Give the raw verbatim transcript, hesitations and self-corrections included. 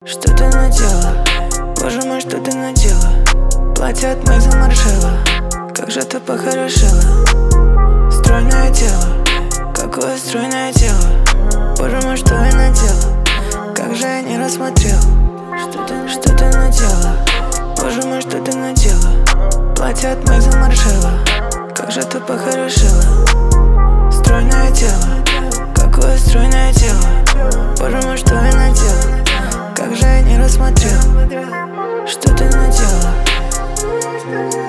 Что ты надела? Боже мой, что ты надела? Платье от Мэг замаршело. Как же ты похорошела. Стройное тело, какое стройное тело. Боже мой, что я надела? Как же я не рассмотрел. Что ты, что ты надела? Боже мой, что ты надела? Платье от Мэг замаршело. Как же ты похорошела. Стройное тело, какое стройное тело. Боже мой, что я надела? Как же я не рассмотрел. Что ты надела?